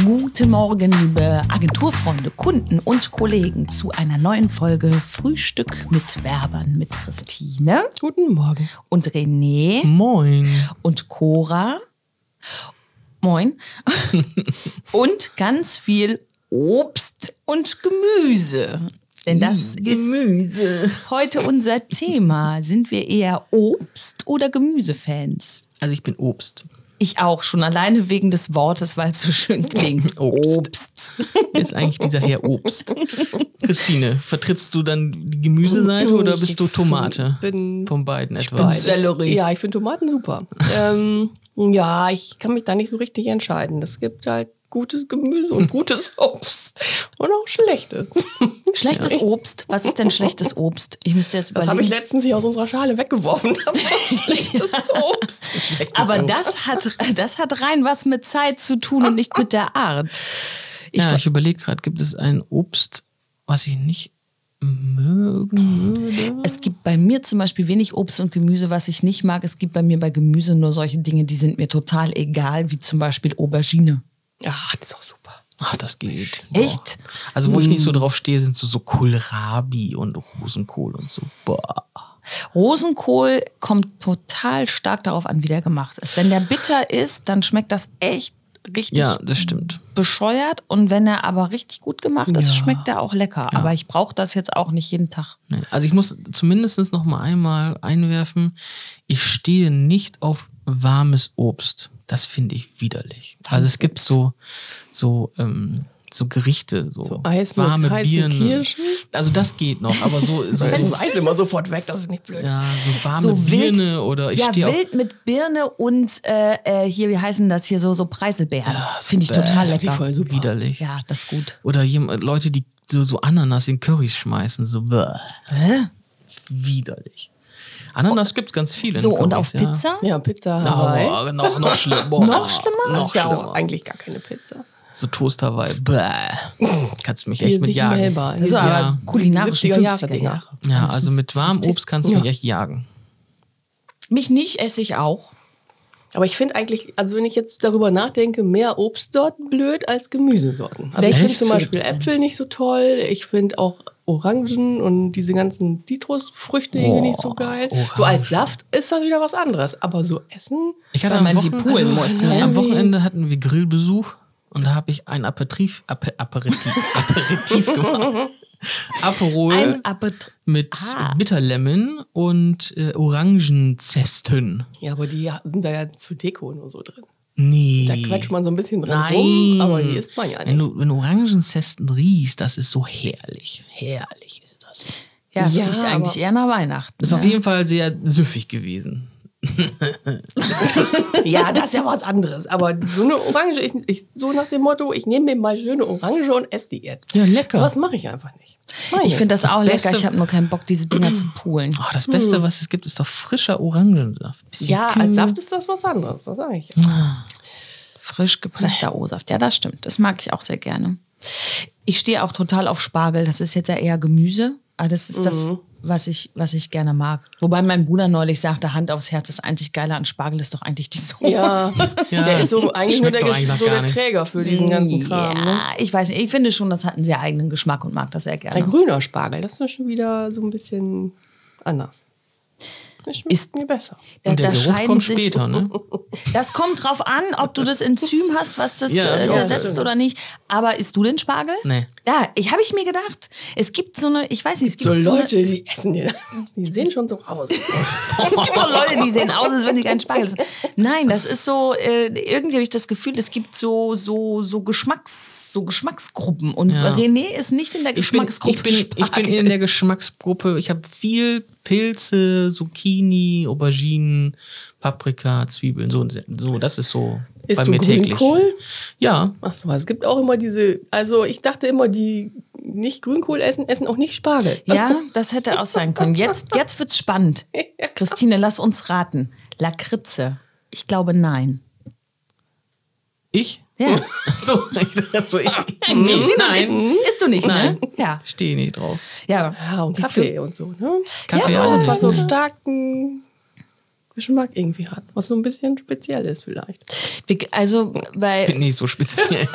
Guten Morgen, liebe Agenturfreunde, Kunden und Kollegen, zu einer neuen Folge Frühstück mit Werbern mit Christine. Guten Morgen. Und René. Moin. Und Cora. Moin. Und ganz viel Obst und Gemüse. Denn das ist heute unser Thema. Sind wir eher Obst- oder Gemüsefans? Also ich bin Obst. Ich auch, schon alleine wegen des Wortes, weil es so schön klingt. Obst. Wer ist eigentlich dieser Herr Obst? Christine, vertrittst du dann die Gemüseseite oder bist du Tomate? Von beiden etwa? Sellerie. Ja, ich finde Tomaten super. Ja, ich kann mich da nicht so richtig entscheiden. Es gibt halt gutes Gemüse und gutes Obst und auch schlechtes. Schlechtes Obst? Was ist denn schlechtes Obst? Ich müsste jetzt überlegen. Das habe ich letztens hier aus unserer Schale weggeworfen. Das war schlechtes Obst. Aber das hat rein was mit Zeit zu tun und nicht mit der Art. Ich überlege gerade, gibt es ein Obst, was ich nicht mögen würde? Es gibt bei mir zum Beispiel wenig Obst und Gemüse, was ich nicht mag. Es gibt bei mir bei Gemüse nur solche Dinge, die sind mir total egal, wie zum Beispiel Aubergine. Ja, das ist auch super. Ach, das geht. Echt? Boah. Also wo ich nicht so drauf stehe, sind so Kohlrabi und Rosenkohl und so. Boah. Rosenkohl kommt total stark darauf an, wie der gemacht ist. Wenn der bitter ist, dann schmeckt das echt richtig Das stimmt. bescheuert. Und wenn er aber richtig gut gemacht ist, schmeckt er auch lecker. Ja. Aber ich brauche das jetzt auch nicht jeden Tag. Nee. Also ich muss zumindest noch mal einmal einwerfen, ich stehe nicht auf warmes Obst. Das finde ich widerlich. Also es gibt so Gerichte, so Eis warme mit heißen Birnen. Kirschen? Also das geht noch, aber so Das Eis immer sofort weg, das ist nicht blöd. ja, so warme So wild- Birne oder ich stehe auf wild mit Birne und hier, wie heißen das hier, so Preiselbeeren. so Finde ich total finde ich lecker. voll super. widerlich. Ja, das ist gut. Oder Leute, die so Ananas in Currys schmeißen, so widerlich. Ananas gibt es ganz viele. So, in und Currys, auf Pizza? Ja, Pizza Hawaii. Aber noch schlimmer. Noch schlimmer? Das Noch ist ja schlimmer. auch eigentlich gar keine Pizza. So Toast Hawaii. Kannst du mich echt Die mit sich jagen. selber. Das ist aber kulinarischen 70er Jahre 50er Dinger. Jahre. Ja, also mit warmem Obst kannst du mich echt jagen. Mich nicht, esse ich auch. Aber ich finde eigentlich, also wenn ich jetzt darüber nachdenke, mehr Obstsorten blöd als Gemüsesorten. Also ich Welche finde zum gibt's Beispiel denn? Äpfel nicht so toll. Ich finde auch Orangen und diese ganzen Zitrusfrüchte irgendwie nicht so geil. Orange. So als Saft ist das wieder was anderes. Aber so Essen, Ich hatte Weil man die poolen muss, ne? Am Wochenende hatten wir Grillbesuch und da habe ich ein Aperitif gemacht. Aperol Ein Appetit. mit Bitterlemon und Orangenzesten. ja, aber die sind da ja zu Deko nur so drin. Nee. Da quetscht man so ein bisschen drin Nein. rum, aber die isst man ja Wenn nicht. du Orangenzesten riechst, das ist so herrlich. Herrlich ist das. Ja, das Ja, riecht eigentlich aber- eher nach Weihnachten. Ist auf jeden Fall sehr süffig gewesen. Ja, das ist ja was anderes. Aber so eine Orange, so nach dem Motto, ich nehme mir mal schöne Orange und esse die jetzt. Ja, lecker. Das mache ich einfach nicht. Ich finde das auch Beste- lecker. Ich habe nur keinen Bock, diese Dinger zu poolen. Oh, das Beste, was es gibt, ist doch frischer Orangensaft. Bisschen Ja, kühl. als Saft ist das was anderes, das sage ich. Frisch gepresster O-Saft. Ja, das stimmt. Das mag ich auch sehr gerne. Ich stehe auch total auf Spargel. Das ist jetzt ja eher Gemüse. Aber das ist das, was ich gerne mag. Wobei mein Bruder neulich sagte, Hand aufs Herz, das einzig Geile an Spargel ist doch eigentlich die Soße. Ja, Ja, der ist so eigentlich nur schmeckt doch eigentlich nach so gar der nichts. Träger für diesen ganzen Kram. Ne? Ja, ich weiß nicht. Ich finde schon, das hat einen sehr eigenen Geschmack und mag das sehr Der gerne. grüne Spargel, das ist schon wieder so ein bisschen anders. Das schmeckt Ist- mir besser. Und der Da Geruch scheiden kommt sich- später, ne? Das kommt drauf an, ob du das Enzym hast, was das Ja, ja, zersetzt stimmt. oder nicht. Aber isst du den Spargel? Nee. Ja, habe ich mir gedacht. Es gibt so eine, ich weiß nicht, es gibt So so Leute, eine, die essen den. Die sehen schon so aus. es gibt so Leute, die sehen aus, als wenn sie keinen Spargel essen. Nein, das ist so, irgendwie habe ich das Gefühl, es gibt so Geschmacksgruppen. Und Ja. René ist nicht in der Ich bin Geschmacksgruppe in der Geschmacksgruppe. Ich habe viel Pilze, Zucchini, Auberginen, Paprika, Zwiebeln. So, das ist so Isst bei du mir täglich. Grünkohl? Ja. Ach so, es gibt auch immer diese, also ich dachte immer, die nicht Grünkohl essen auch nicht Spargel. Ja, das hätte auch sein können. Jetzt wird's spannend. Christine, lass uns raten. Lakritze. Ich glaube, nein. Ich? Ja. So, nein. Isst du nicht, Nein. ne? Ja. Stehe nicht drauf. Ja, Ja, und siehst Kaffee und so, ne? Kaffee Ja, auch Alles, nicht. was so ne? starken Geschmack irgendwie hat, was so ein bisschen speziell ist vielleicht. Also, weil Bin nicht so speziell.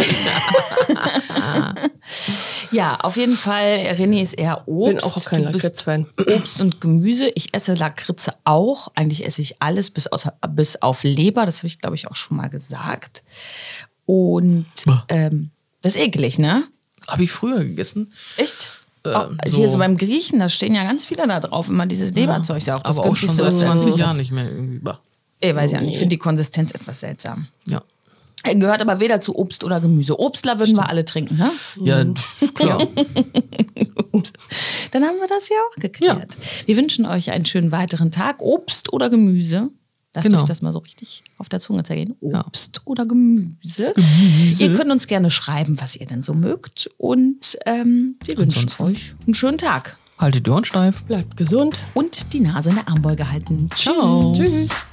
ja, auf jeden Fall, René ist eher Obst. Bin auch kein Du bist Lakritz-Fan. Obst und Gemüse. Ich esse Lakritze auch. Eigentlich esse ich alles bis auf Leber. Das habe ich, glaube ich, auch schon mal gesagt. Und das ist eklig, ne? Habe ich früher gegessen. Echt? So. Hier so beim Griechen, da stehen ja ganz viele da drauf. Immer dieses Leberzeug ist ja auch das Aber auch schon günstigste, seit was du 20 Jahren nicht mehr. Irgendwie. Bah. Ich weiß ja nicht. Ich finde die Konsistenz etwas seltsam. Ja. Gehört aber weder zu Obst oder Gemüse. Obstler würden wir alle trinken, ne? Ja, klar. Gut. Dann haben wir das ja auch geklärt. Wir wünschen euch einen schönen weiteren Tag. Obst oder Gemüse? Lasst Genau. euch das mal so richtig auf der Zunge zergehen. Obst oder Gemüse? Gemüse. Ihr könnt uns gerne schreiben, was ihr denn so mögt. Und wir wünschen Ansonsten euch einen schönen Tag. Haltet die Ohren steif. Bleibt gesund. Und die Nase in der Armbeuge halten. Ciao. Tschüss.